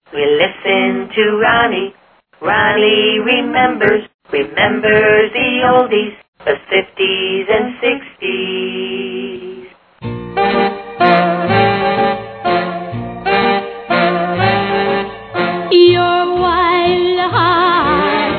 We listen to Ronnie. Ronnie remembers the oldies, the 50s and 60s. Your wild heart,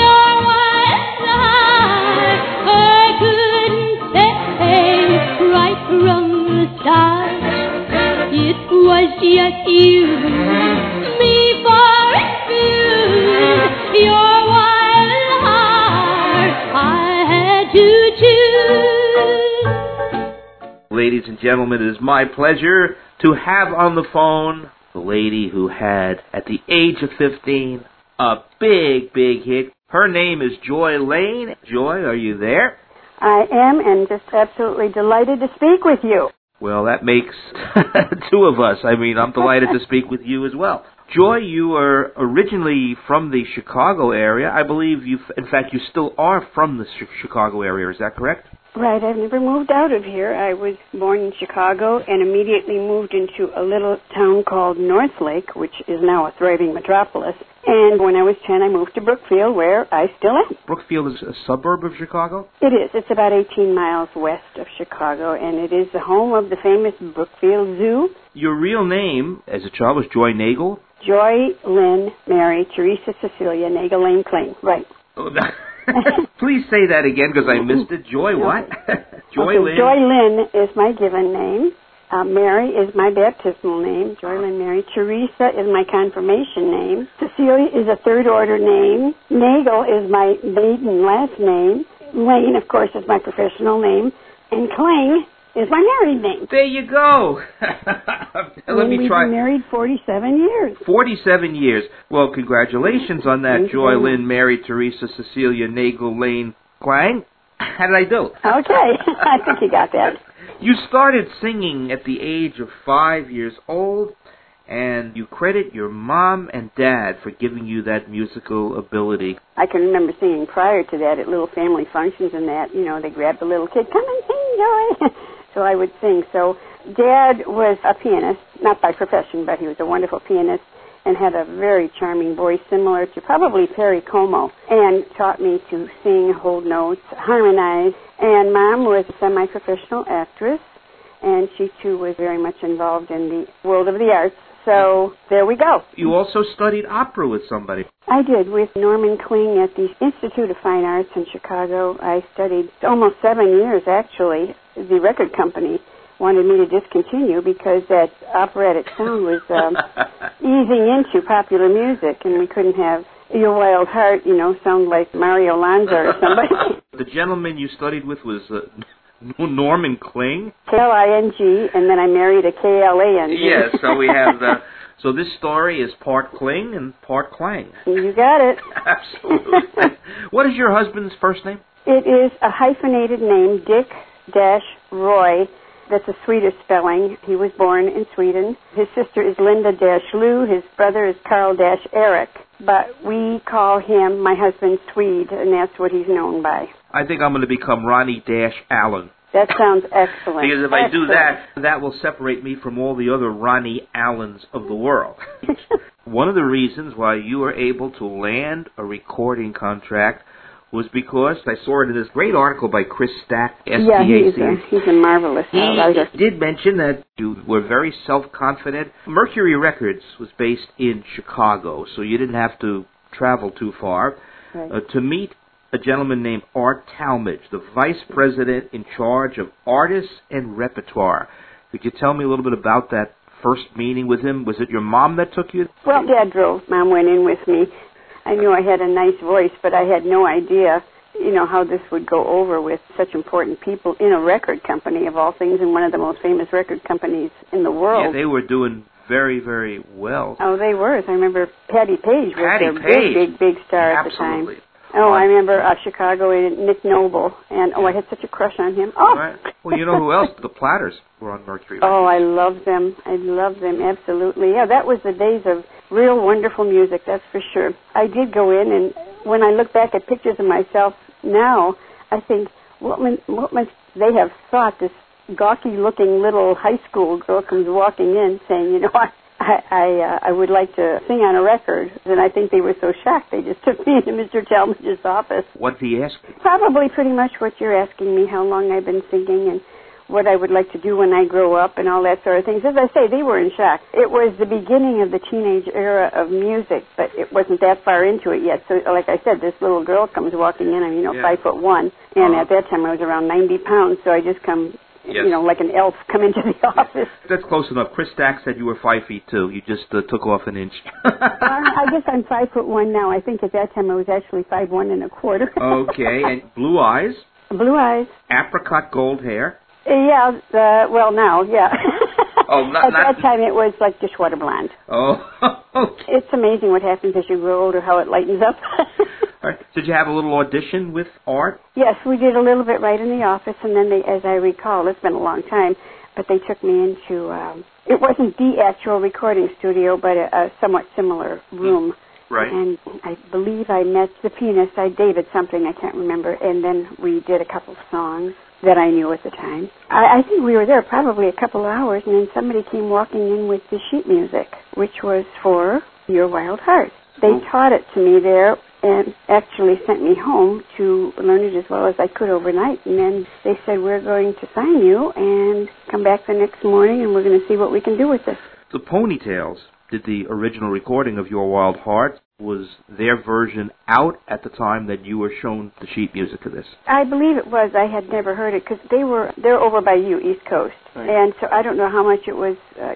I couldn't say right from the start. It was just you, me for refuse. Your wild heart, I had to choose. Ladies and gentlemen, it is my pleasure to have on the phone the lady who had, at the age of 15, a big, big hit. Her name is Joy Lane. Joy, are you there? I am, and just absolutely delighted to speak with you. Well, that makes two of us. I mean, I'm delighted to speak with you as well. Joy, you are originally from the Chicago area. I believe you still are from the Chicago area. Is that correct? Right, I've never moved out of here. I was born in Chicago and immediately moved into a little town called Northlake, which is now a thriving metropolis. And when I was 10, I moved to Brookfield, where I still am. Brookfield is a suburb of Chicago? It is. It's about 18 miles west of Chicago, and it is the home of the famous Brookfield Zoo. Your real name as a child was Joy Nagel? Joy Lynn Mary Teresa Cecilia Nagel Lane Kling. Right. Oh, please say that again, because I missed it. Joy what? Joy okay, Lynn? Joy Lynn is my given name. Mary is my baptismal name. Joy Lynn Mary. Teresa is my confirmation name. Cecilia is a third-order name. Nagel is my maiden last name. Lane, of course, is my professional name. And Kling is my married name. There you go. Let me try. We've been married 47 years. 47 years. Well, congratulations on that, Joy Lynn Mary Teresa Cecilia Nagel Lane Klang. How did I do? Okay, I think you got that. You started singing at the age of 5 years old, and you credit your mom and dad for giving you that musical ability. I can remember singing prior to that at little family functions and that, they grabbed the little kid, come and sing, Joy. So I would sing. So Dad was a pianist, not by profession, but he was a wonderful pianist and had a very charming voice similar to probably Perry Como, and taught me to sing, hold notes, harmonize. And Mom was a semi-professional actress, and she too was very much involved in the world of the arts. So there we go. You also studied opera with somebody. I did, with Norman Kling at the Institute of Fine Arts in Chicago. I studied almost 7 years, actually. The record company wanted me to discontinue because that operatic sound was easing into popular music, and we couldn't have Your Wild Heart, sound like Mario Lanza or somebody. The gentleman you studied with was Norman Kling? K-L-I-N-G, and then I married a K-L-A-N-G. Yes, so we have the... So this story is part Kling and part Klang. You got it. Absolutely. What is your husband's first name? It is a hyphenated name, Dick-Roy. That's a Swedish spelling. He was born in Sweden. His sister is Linda-Lou. His brother is Carl-Eric. But we call him, my husband, Swede, and that's what he's known by. I think I'm going to become Ronnie-Allen. That sounds excellent. Because if I do that, that will separate me from all the other Ronnie Allens of the world. One of the reasons why you were able to land a recording contract was because I saw it in this great article by Chris Stack, SPAC. Yeah, he's a marvelous writer. He did mention that you were very self-confident. Mercury Records was based in Chicago, so you didn't have to travel too far to meet a gentleman named Art Talmadge, the vice president in charge of artists and repertoire. Could you tell me a little bit about that first meeting with him? Was it your mom that took you? Well, Dad drove. Mom went in with me. I knew I had a nice voice, but I had no idea, how this would go over with such important people in a record company, of all things, and one of the most famous record companies in the world. Yeah, they were doing very, very well. Oh, they were. I remember Patti Page was their big star at the time. Absolutely. Oh, I remember Chicago and Nick Noble, and I had such a crush on him. Oh! Right. Well, you know who else? The Platters were on Mercury. Oh, I love them. Absolutely. Yeah, that was the days of real wonderful music, that's for sure. I did go in, and when I look back at pictures of myself now, I think, what must they have thought? This gawky-looking little high school girl comes walking in saying, I would like to sing on a record, and I think they were so shocked they just took me into Mr. Talmadge's office. What did he ask? Probably pretty much what you're asking me, how long I've been singing and what I would like to do when I grow up and all that sort of things. As I say, they were in shock. It was the beginning of the teenage era of music, but it wasn't that far into it yet. So, like I said, this little girl comes walking in, I'm, 5'1", and at that time I was around 90 pounds, so I just come... Yes. Like an elf come into the office. That's close enough. Chris Stack said you were 5 feet 2. You just took off an inch. I guess I'm 5'1" now. I think at that time I was actually 5'1 1/4. Okay, and blue eyes. Blue eyes. Apricot gold hair. Yeah. Now, yeah. Oh, at that time it was like dishwater blonde. Oh, okay. It's amazing what happens as you grow older, how it lightens up. All right. Did you have a little audition with Art? Yes, we did a little bit right in the office, and then they, as I recall, it's been a long time, but they took me into, it wasn't the actual recording studio, but a somewhat similar room. Right. And I believe I met the pianist, David something, I can't remember, and then we did a couple of songs that I knew at the time. I think we were there probably a couple of hours, and then somebody came walking in with the sheet music, which was for Your Wild Heart. They taught it to me there and actually sent me home to learn it as well as I could overnight. And then they said, we're going to sign you and come back the next morning, and we're going to see what we can do with this. The Ponytails did the original recording of Your Wild Heart. Was their version out at the time that you were shown the sheet music of this? I believe it was. I had never heard it because they're over by you, East Coast. Right. And so I don't know how much it was,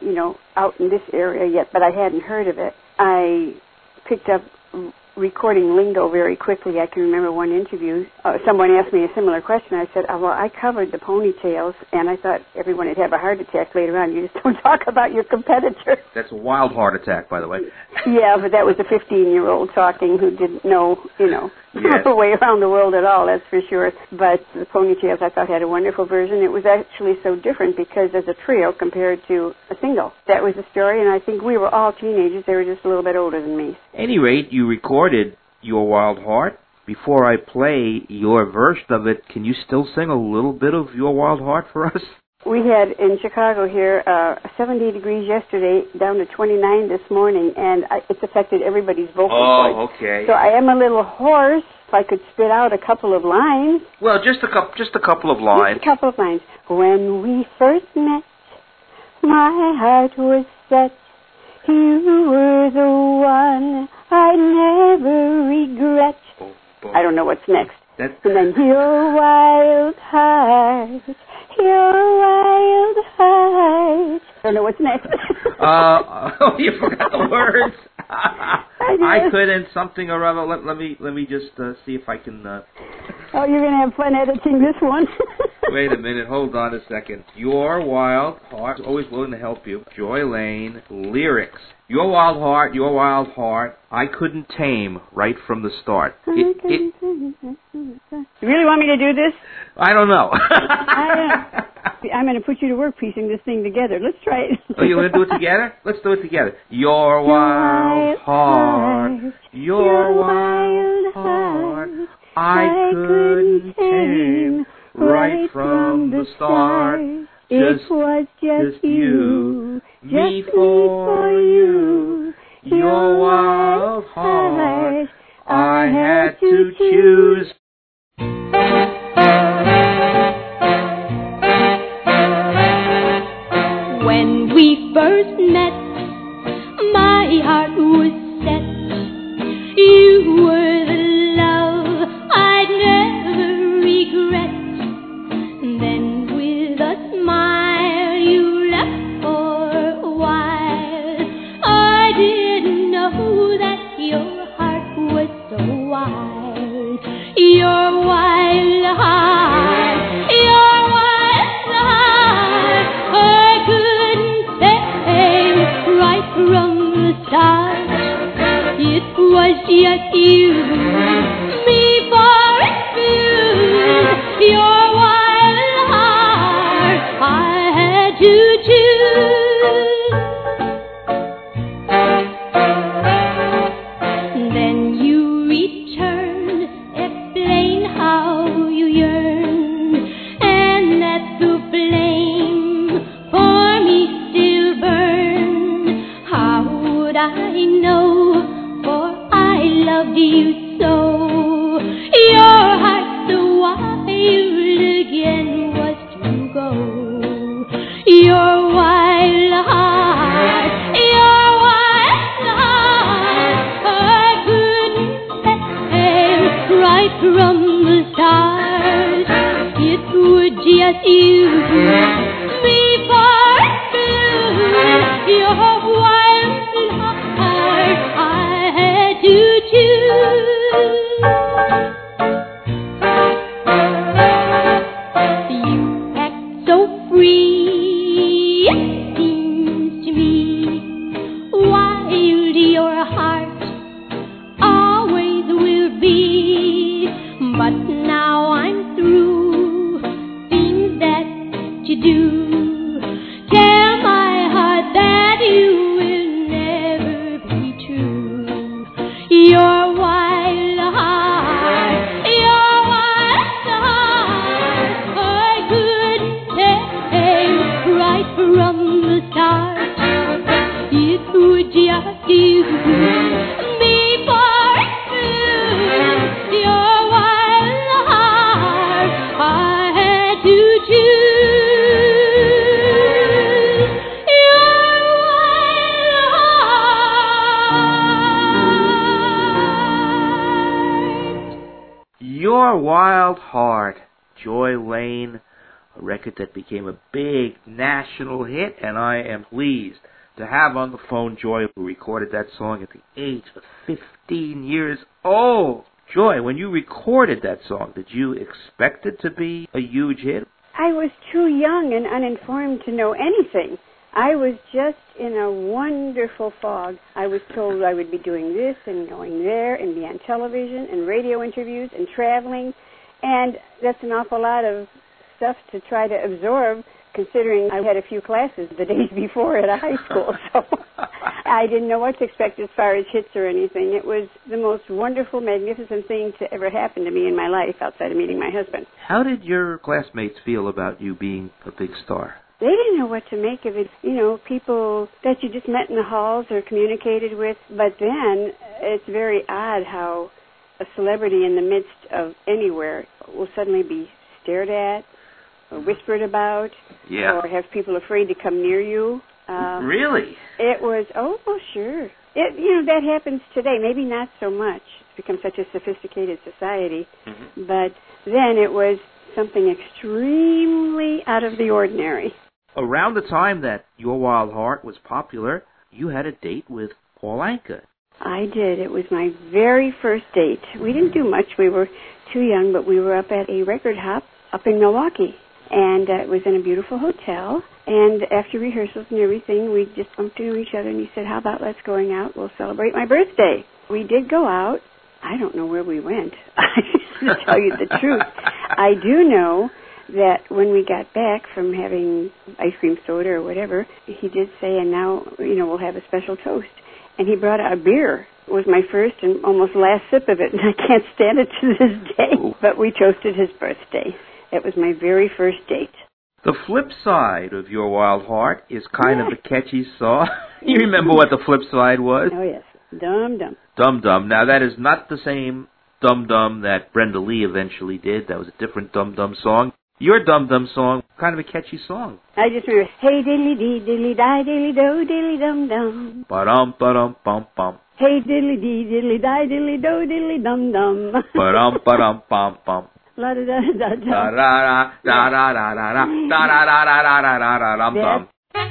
out in this area yet, but I hadn't heard of it. I picked up recording lingo very quickly. I can remember one interview. Someone asked me a similar question. I said, well, I covered the Ponytails, and I thought everyone would have a heart attack later on. You just don't talk about your competitor. That's a wild heart attack, by the way. Yeah, but that was a 15-year-old talking who didn't know, yes. the way around the world at all, that's for sure. But the Ponytails, I thought, had a wonderful version. It was actually so different because as a trio compared to a single. That was the story, and I think we were all teenagers. They were just a little bit older than me. At any rate, you recorded Your Wild Heart. Before I play your version of it, can you still sing a little bit of Your Wild Heart for us? We had in Chicago here 70 degrees yesterday, down to 29 this morning, and it's affected everybody's vocal cords. Oh, okay. So I am a little hoarse. If I could spit out a couple of lines. Well, just a couple of lines. Just a couple of lines. When we first met, my heart was set. You were the one I never regret. Oh, I don't know what's next. That's... And then your wild heart, your wild heart. I don't know what's next. You forgot the words. I couldn't something or other. Let me just see if I can. Oh, you're gonna have fun editing this one. Wait a minute. Hold on a second. Your Wild Heart. Always willing to help you. Joy Lane lyrics. Your wild heart, I couldn't tame right from the start. You really want me to do this? I don't know. I'm going to put you to work piecing this thing together. Let's try it. Oh, you want to do it together? Let's do it together. Your wild heart, your wild heart, I couldn't tame right from the start. It was just you, me for you, your wild heart, I had to choose. When we first met, my heart was set. You were the love I'd never regret. Then with a smile you left for a while. I didn't know that your heart was so wild. Your wild heart, your wild heart, I couldn't say right from the start. It was just you, me for refused. Your wild heart, I had to choose. Then you returned, explain how you yearn, and that the flame for me still burns. know, for I loved you so. Your heart so wild again was to go. Your wild heart, I couldn't tell right from the start. It was just you before your wild heart I had to choose. You act so free, it seems to me, wild your heart always will be. But now I'm through things that you do. Tell my heart that you will never be true. Your wild heart, I couldn't tell right from the start. It was just you before your wild heart I had to choose. Your Wild Heart, Joy Lane, a record that became a big national hit, and I am pleased to have on the phone Joy, who recorded that song at the age of 15 years old. Joy, when you recorded that song, did you expect it to be a huge hit? I was too young and uninformed to know anything. I was just in a wonderful fog. I was told I would be doing this and going there and be on television and radio interviews and traveling. And that's an awful lot of stuff to try to absorb, considering I had a few classes the days before at a high school. So I didn't know what to expect as far as hits or anything. It was the most wonderful, magnificent thing to ever happen to me in my life outside of meeting my husband. How did your classmates feel about you being a big star? They didn't know what to make of it. You know, people that you just met in the halls or communicated with. But then it's very odd how a celebrity in the midst of anywhere will suddenly be stared at or whispered about, or have people afraid to come near you. Really? It was, sure. That happens today. Maybe not so much. It's become such a sophisticated society. Mm-hmm. But then it was something extremely out of the ordinary. Around the time that Your Wild Heart was popular, you had a date with Paul Anka. I did. It was my very first date. We didn't do much. We were too young, but we were up at a record hop up in Milwaukee. And it was in a beautiful hotel. And after rehearsals and everything, we just bumped into each other, and he said, how about let's going out? We'll celebrate my birthday. We did go out. I don't know where we went, to tell you the truth. I do know that when we got back from having ice cream soda or whatever, he did say, and now, we'll have a special toast. And he brought out a beer. It was my first and almost last sip of it, and I can't stand it to this day. But we toasted his birthday. It was my very first date. The flip side of Your Wild Heart is kind of a catchy song. You remember what the flip side was? Oh, yes. Dum Dum. Dum Dum. Now, that is not the same Dum Dum that Brenda Lee eventually did. That was a different Dum Dum song. Your Dum Dum song, kind of a catchy song. I just remember, hey diddly dee, diddly die, diddly do, diddly dum dum. Ba-dum, ba-dum, bum, bum. Hey diddly dee, diddly die, diddly do, diddly dum dum. Ba-dum, ba-dum, bum, bum. La da da da da. Da da da da da da da da da da da da da da da dum dum.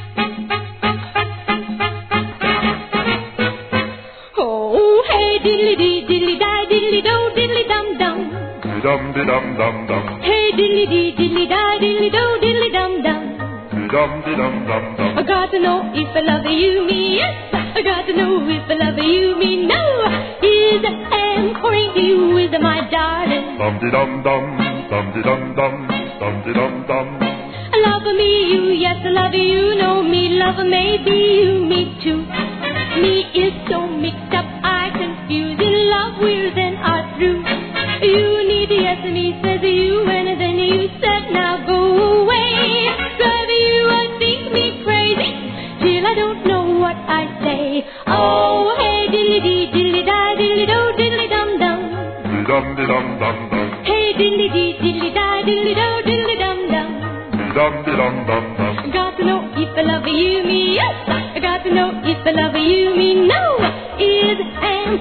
Oh, hey diddly dee, diddly die, diddly do, diddly dum dum. Dum di dum dum dum. Hey diddly dee, diddly die, diddly do, diddly dum dum. Dum di dum dum dum. I got to know if I love you, me yes. I got to know if I love you, me no. Is am crazy with my darling. Dum di dum dum. Dum di dum dum. Dum di dum dum. Love me, you yes, I love you. Know me, love maybe you, me too. Me is so mixed up, I confuse. In love, we're then are through. You need yes, me says you, and then you said now go away. Drive you and think me crazy till I don't know what I say. Oh, hey.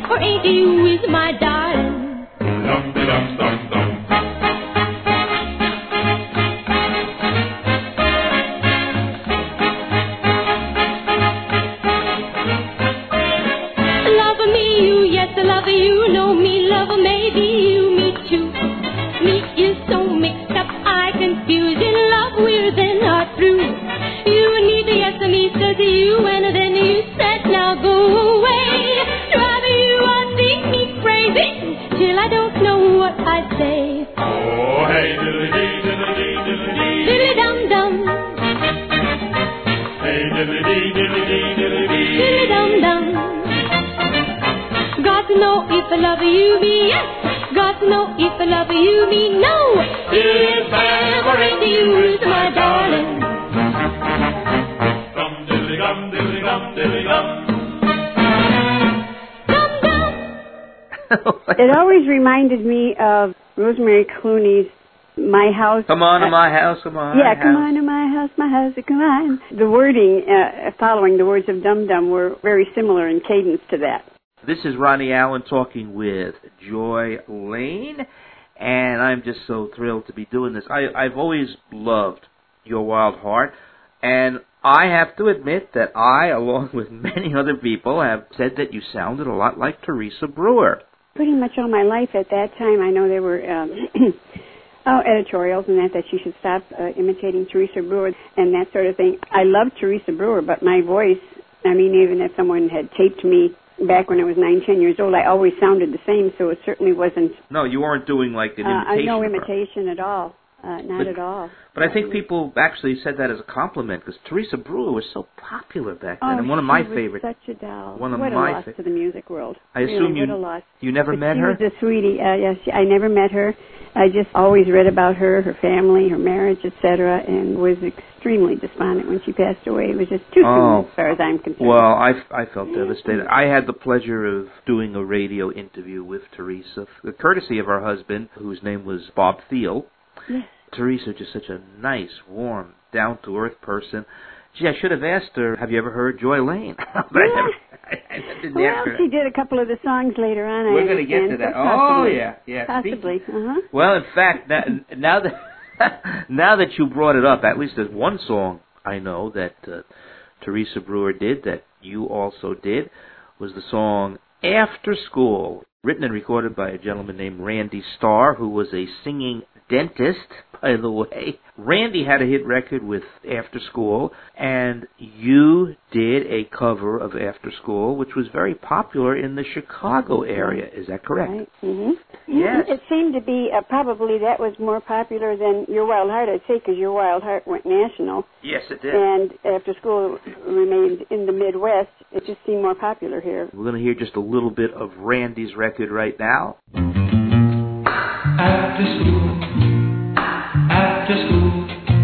or ain't you is my darling. Dum-de-dum-dum-dum. Love me, you, yes, I love you. Know me, love maybe you, me too. Me is so mixed up, I confuse. In love, we're then not through. You and me, the yes, and me says you, and then you said, now go away. Rather you are think me crazy, till I don't know what I say. Oh, hey, diddly-dee, diddly-dee, diddly-dee. Diddly-dum-dum, Hey, diddly-dee, diddly-dee, diddly-dee. diddly-dum-dum. Got to know if I love you, me, yes. Got to know if I love you, me, no. If I ever ain't you, is my darling. Dum diddly-dum, diddly-dum, diddly-dum. It always reminded me of Rosemary Clooney's My House. Come on to my house, come on. Yeah, come on to my house, come on. The wording following the words of Dum Dum were very similar in cadence to that. This is Ronnie Allen talking with Joy Lane, and I'm just so thrilled to be doing this. I've always loved Your Wild Heart, and I have to admit that I, along with many other people, have said that you sounded a lot like Teresa Brewer. Pretty much all my life at that time, I know there were editorials and that she should stop imitating Teresa Brewer and that sort of thing. I loved Teresa Brewer, but my voice, I mean, even if someone had taped me back when I was 9, 10 years old, I always sounded the same, so it certainly wasn't... No, you weren't doing like an imitation. No imitation at all. Not at all. But I think people actually said that as a compliment because Teresa Brewer was so popular back then, Oh, and one of my she was favorites. Such a doll. One of what my a loss to the music world. I assume really, what a loss. you never But met her? She was a sweetie. Yes, I never met her. I just always read about her, her family, her marriage, etc., and was extremely despondent when she passed away. It was just too soon, as far as I'm concerned. Well, I felt devastated. I had the pleasure of doing a radio interview with Teresa, courtesy of her husband, whose name was Bob Thiel. Yes. Teresa, just such a nice, warm, down-to-earth person. Gee, I should have asked her, have you ever heard Joy Lane? But I didn't ask her. She did a couple of the songs later on. We're going to get to that. Oh, yeah. Possibly. Well, in fact, now that you brought it up, at least there's one song I know that Teresa Brewer did that you also did, was the song After School, written and recorded by a gentleman named Randy Starr, who was a singing dentist, by the way. Randy had a hit record with After School, and you did a cover of After School, which was very popular in the Chicago area. Is that correct? Right. Mm-hmm. Yes. It seemed to be, probably that was more popular than Your Wild Heart, I'd say, because Your Wild Heart went national. Yes, it did. And After School remained in the Midwest. It just seemed more popular here. We're going to hear just a little bit of Randy's record right now. After school, after school.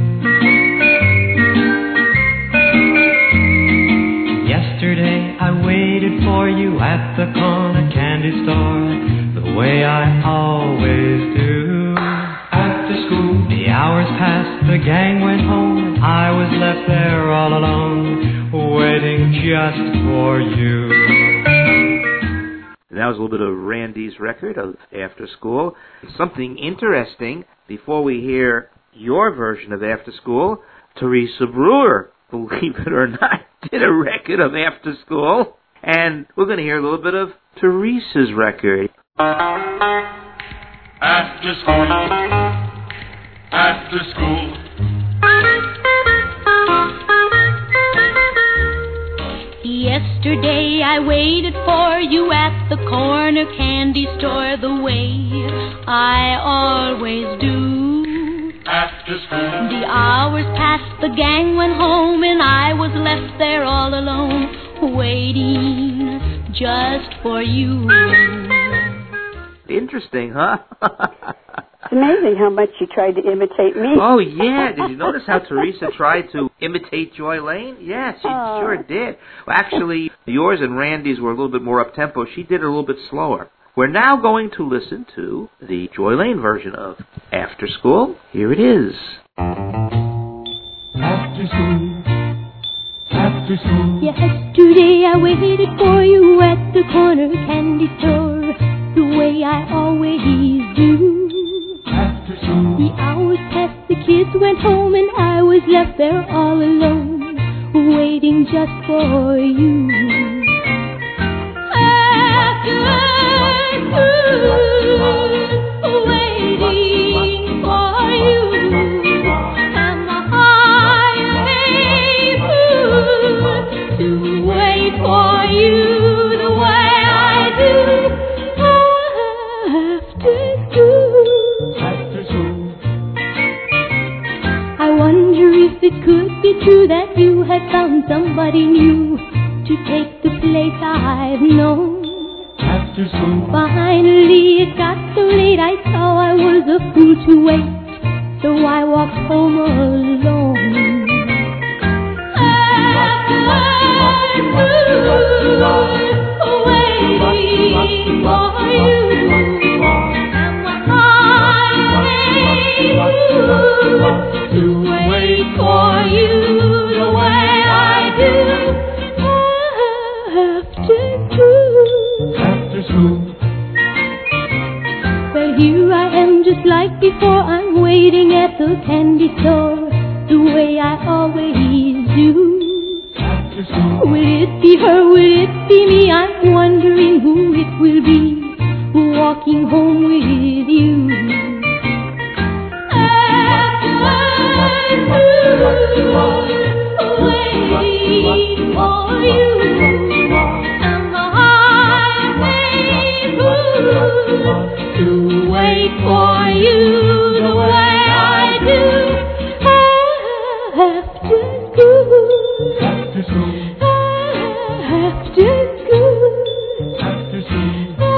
Yesterday I waited for you at the corner candy store, the way I always do. After school, the hours passed, the gang went home, I was left there all alone, waiting just for you. That was a little bit of Randy's record of After School. Something interesting, before we hear your version of After School, Teresa Brewer, believe it or not, did a record of After School. And we're going to hear a little bit of Teresa's record. After school, after school. Yesterday I waited for you at the corner candy store the way I always do. After school, The hours passed, the gang went home, and I was left there all alone, waiting just for you. Interesting, huh? It's amazing how much she tried to imitate me. Oh, yeah. Did you notice how Teresa tried to imitate Joy Lane? Yeah, she sure did. Well, actually, yours and Randy's were a little bit more up-tempo. She did it a little bit slower. We're now going to listen to the Joy Lane version of After School. Here it is. After school, after school. Yesterday I waited for you at the corner candy store true that you had found somebody new to take the place I've known. After school, Finally it got so late I saw I was a fool to wait, so I walked home alone. After waiting for you, and my heart to wait for you the way I do. after school, Well, here I am just like before. I'm waiting at the candy store, the way I always do. after school, Will it be her? Will it be me? I'm wondering who it will be walking home with you. After waiting for you, and my heart made to wait for you the way I do. After school, after school, after school, after school.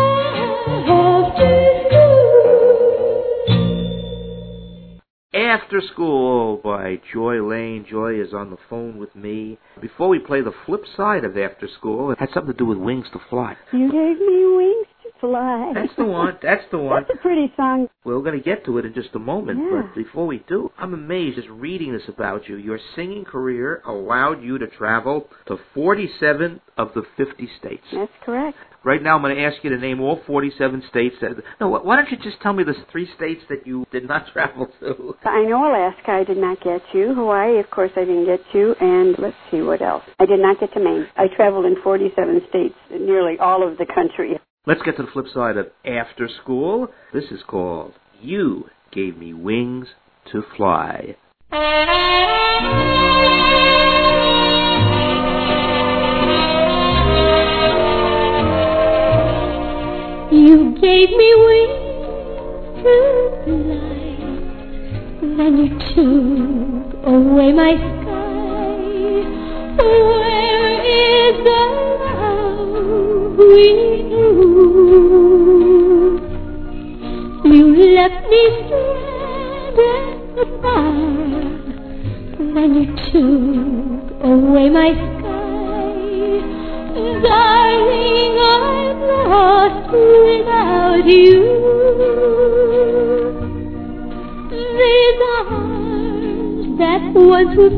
After School by Joy Lane. Joy is on the phone with me. Before we play the flip side of After School, it had something to do with Wings to Fly. You gave me wings to fly. That's the one. That's the one. That's a pretty song. We're going to get to it in just a moment, Yeah. but before we do, I'm amazed just reading this about you. Your singing career allowed you to travel to 47 of the 50 states. That's correct. Right now, I'm going to ask you to name all 47 states. No, why don't you just tell me the 3 states that you did not travel to? I know Alaska I did not get to. Hawaii, of course, I didn't get to. And let's see, what else? I did not get to Maine. I traveled in 47 states, nearly all of the country. Let's get to the flip side of After School. This is called You Gave Me Wings to Fly. You gave me wings to fly, then you took away my sky. Where is the love we knew? You left me stranded far, then you took away my sky. Darling, I'm lost without you. These arms that once were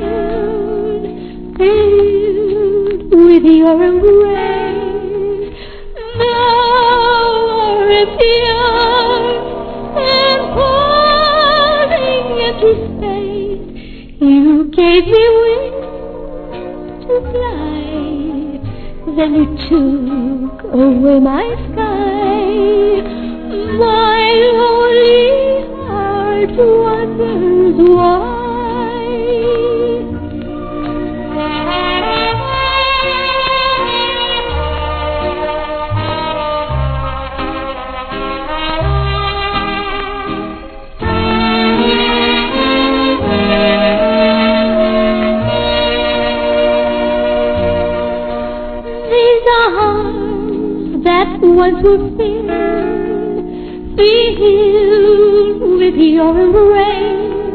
filled with your embrace, now are empty arms and falling into space. You gave me wings to fly, then you took away my sky. My lonely heart wonders why. That once were filled with your embrace,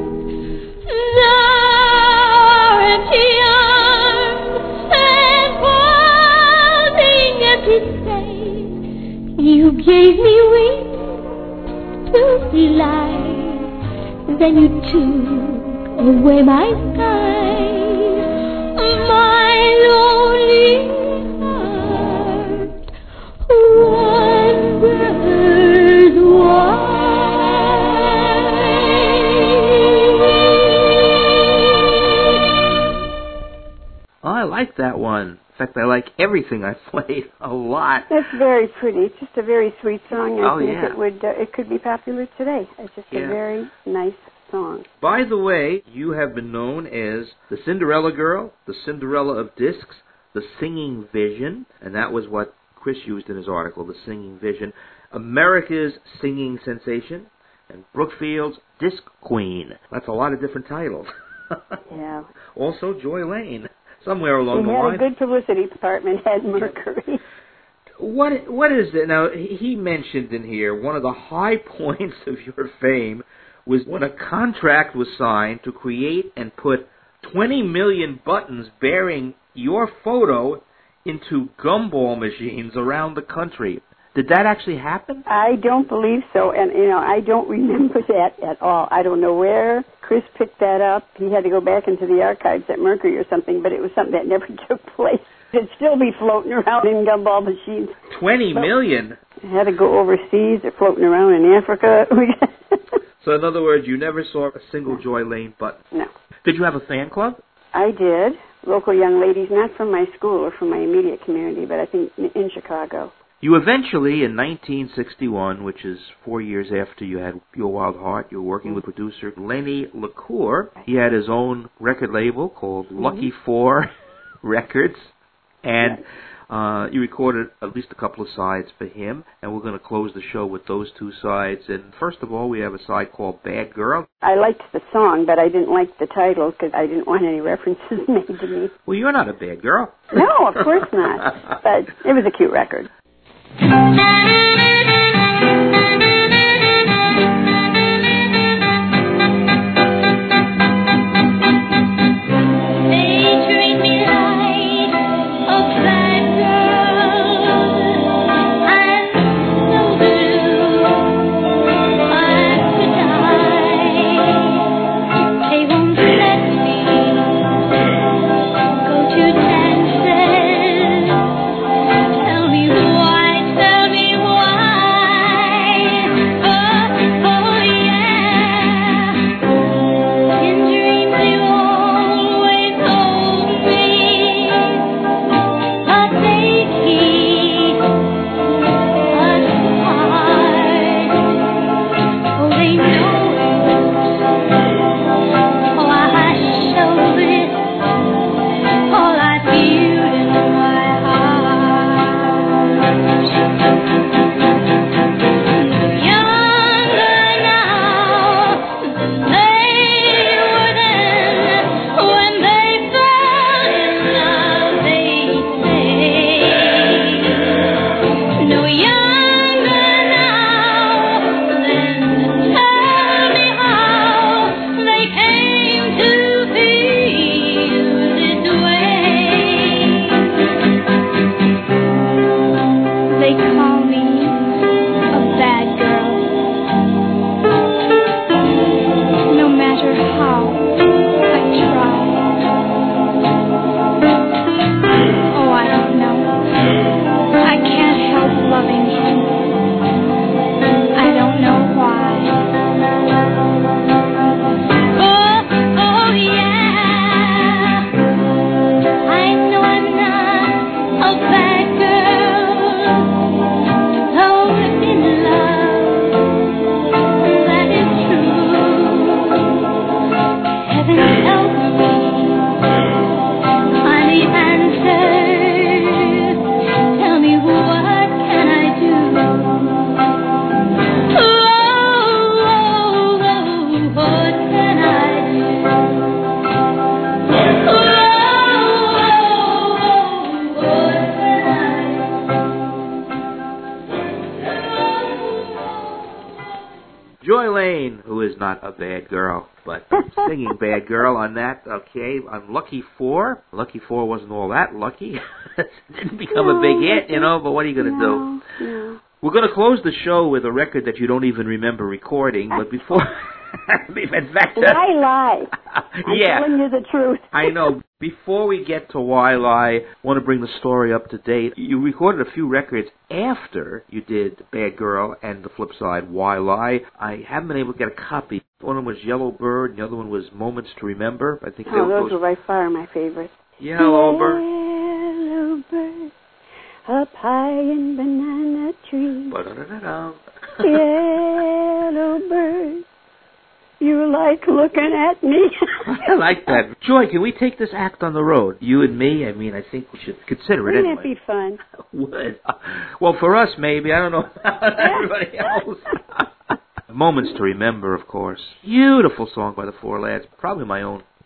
now are empty arms and falling empty space. You gave me wings to fly, then you took away my sky. My lonely wonders why. I like that one. In fact, I like everything I played a lot. That's very pretty. It's just a very sweet song. I think yeah. it could be popular today. It's just a very nice song. By the way, you have been known as the Cinderella Girl, the Cinderella of Discs, the Singing Vision, and that was what Chris used in his article, The Singing Vision, America's Singing Sensation, and Brookfield's Disc Queen. That's a lot of different titles. Yeah. Also, Joy Lane, somewhere along the He had line. a good publicity department at Mercury. What is it? Now, he mentioned in here one of the high points of your fame was when a contract was signed to create and put 20 million buttons bearing your photo into gumball machines around the country. Did that actually happen? I don't believe so, and, I don't remember that at all. I don't know where Chris picked that up. He had to go back into the archives at Mercury or something, but it was something that never took place. It'd still be floating around in gumball machines. 20 million? It had to go overseas. They're floating around in Africa. So, in other words, you never saw a single Joy Lane button? No. Did you have a fan club? I did. Local young ladies, not from my school or from my immediate community, but I think in Chicago. You eventually, in 1961, which is 4 years after you had Your Wild Heart, you were working with producer Lenny LaCour. He had his own record label called Lucky 4 Records, and you recorded at least a couple of sides for him, and we're going to close the show with those two sides. And first of all, we have a side called Bad Girl. I liked the song, but I didn't like the title because I didn't want any references made to me. Well, you're not a bad girl. No, of course not. But it was a cute record. Not a bad girl, but singing Bad Girl on that, okay, on Lucky 4. Lucky 4 wasn't all that lucky. Didn't become a big hit, but what are you going to do? No. We're going to close the show with a record that you don't even remember recording, but before... in fact, why lie? I'm telling you the truth. I know. Before we get to Why Lie, I want to bring the story up to date. You recorded a few records after you did Bad Girl and the flip side, Why Lie. I haven't been able to get a copy. One of them was Yellow Bird, and the other one was Moments to Remember. I think those were by far my favorites. Yellow Bird. Yellow Bird, up high in banana tree. Yellow Bird. You like looking at me? I like that. Joy, can we take this act on the road? You and me? I mean, I think we should consider it anyway. Wouldn't it be fun? Would. Well, for us, maybe. I don't know about everybody else. Moments to Remember, of course. Beautiful song by the Four Lads. Probably my own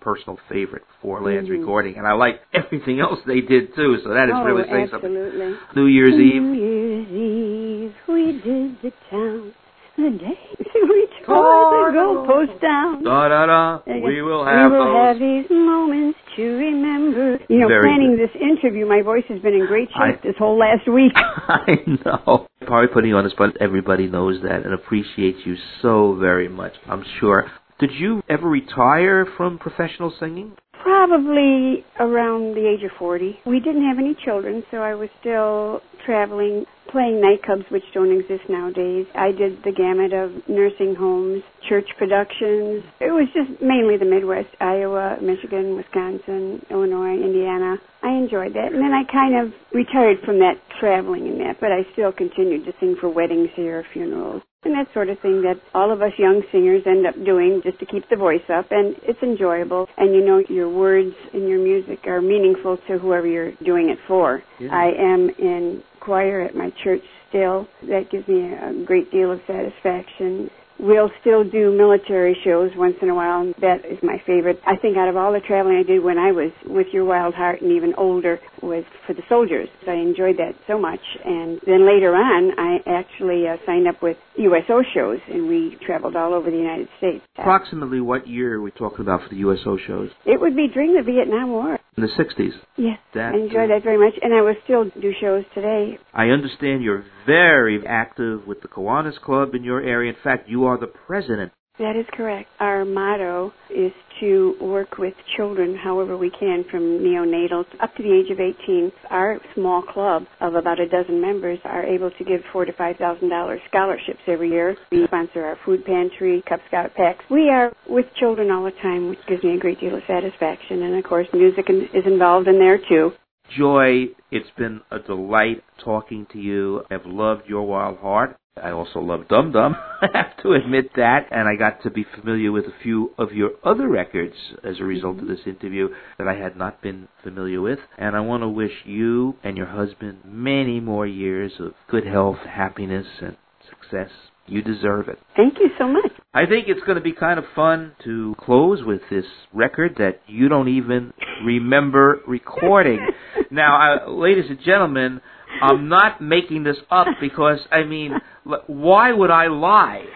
personal favorite for Land's recording, and I like everything else they did too. So that is really saying absolutely. something. New Year's Eve. New Year's Eve, we did the town. The day we tore the goalpost down. Da da da. We will have these moments to remember. You know, Very planning good. this interview, my voice has been in great shape this whole last week. I know. Probably putting you on the spot. Everybody knows that and appreciates you so very much, I'm sure. Did you ever retire from professional singing? Probably around the age of 40. We didn't have any children, so I was still traveling, playing nightclubs, which don't exist nowadays. I did the gamut of nursing homes, church productions. It was just mainly the Midwest, Iowa, Michigan, Wisconsin, Illinois, Indiana. I enjoyed that. And then I kind of retired from that traveling and that, but I still continued to sing for weddings here, funerals, and that sort of thing that all of us young singers end up doing just to keep the voice up, and it's enjoyable. And you know, your words and your music are meaningful to whoever you're doing it for. Yeah. I am in choir at my church still. That gives me a great deal of satisfaction. We'll still do military shows once in a while, and that is my favorite. I think out of all the traveling I did when I was with Your Wild Heart and even older was for the soldiers. I enjoyed that so much. And then later on, I actually signed up with USO shows, and we traveled all over the United States. Approximately what year are we talking about for the USO shows? It would be during the Vietnam War. In the 60s? Yes, I enjoyed that very much, and I will still do shows today. I understand you're very active with the Kiwanis Club in your area. In fact, you are the president. That is correct. Our motto is to work with children however we can, from neonatal up to the age of 18. Our small club of about a dozen members are able to give $4,000 to $5,000 scholarships every year. We sponsor our food pantry, Cub Scout packs. We are with children all the time, which gives me a great deal of satisfaction. And, of course, music is involved in there, too. Joy, it's been a delight talking to you. I've loved Your Wild Heart. I also love Dum Dum, I have to admit that, and I got to be familiar with a few of your other records as a result of this interview that I had not been familiar with. And I want to wish you and your husband many more years of good health, happiness, and success. You deserve it. Thank you so much. I think it's going to be kind of fun to close with this record that you don't even remember recording. Now, ladies and gentlemen, I'm not making this up because, I mean, why would I lie?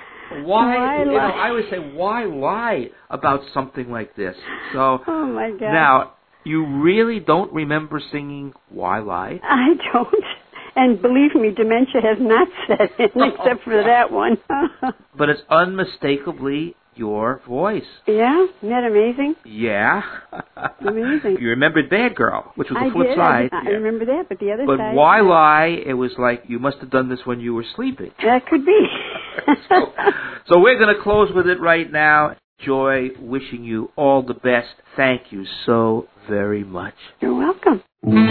Why lie? I would say, why lie about something like this? So, oh my God. Now, you really don't remember singing Why Lie? I don't. And believe me, dementia has not set in except for that one. But it's unmistakably your voice. Yeah? Isn't that amazing? Yeah. Amazing. You remembered Bad Girl, which was the flip side. I remember that, but the other side. But Why Lie, it was like you must have done this when you were sleeping. That could be. So we're going to close with it right now. Joy, wishing you all the best. Thank you so very much. You're welcome.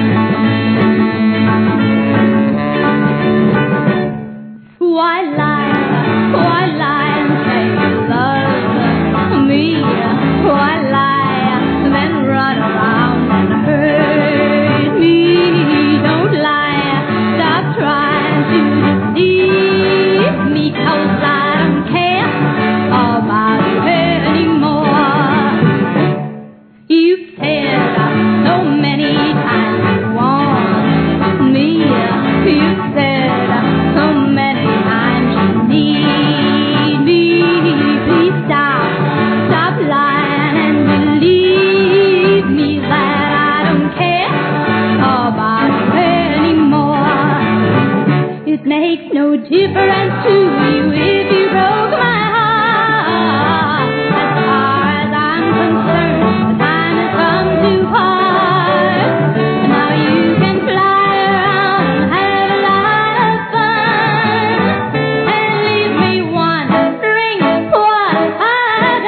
Why lie and say you love me? Why lie, then run around and hurt me? Don't lie, stop trying to deceive me, 'cause I don't care about you anymore. You've said so many times you want me. You've said so many times you need me. Please stop lying and believe me that I don't care about you anymore. It makes no difference to you if you broke my heart. As far as I'm concerned, the time has come to part. Now you can fly around and have a lot of fun, and leave me wondering what I've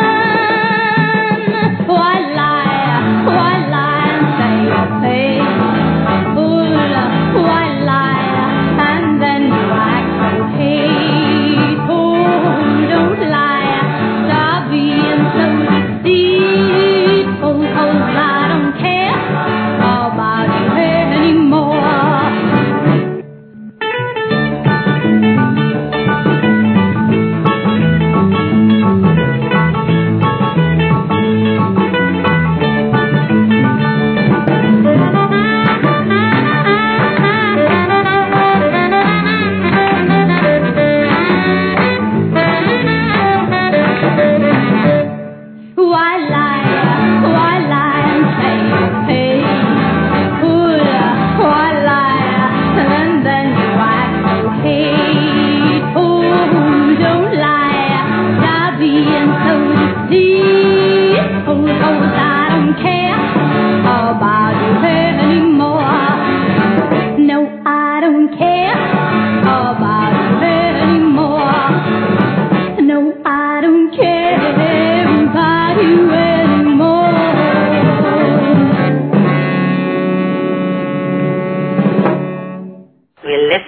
done. Why lie and say you're faithful? Why lie and then you act so hateful?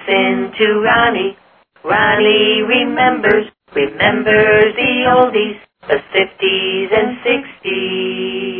listen to Ronnie. Ronnie remembers the oldies, the 50s and 60s.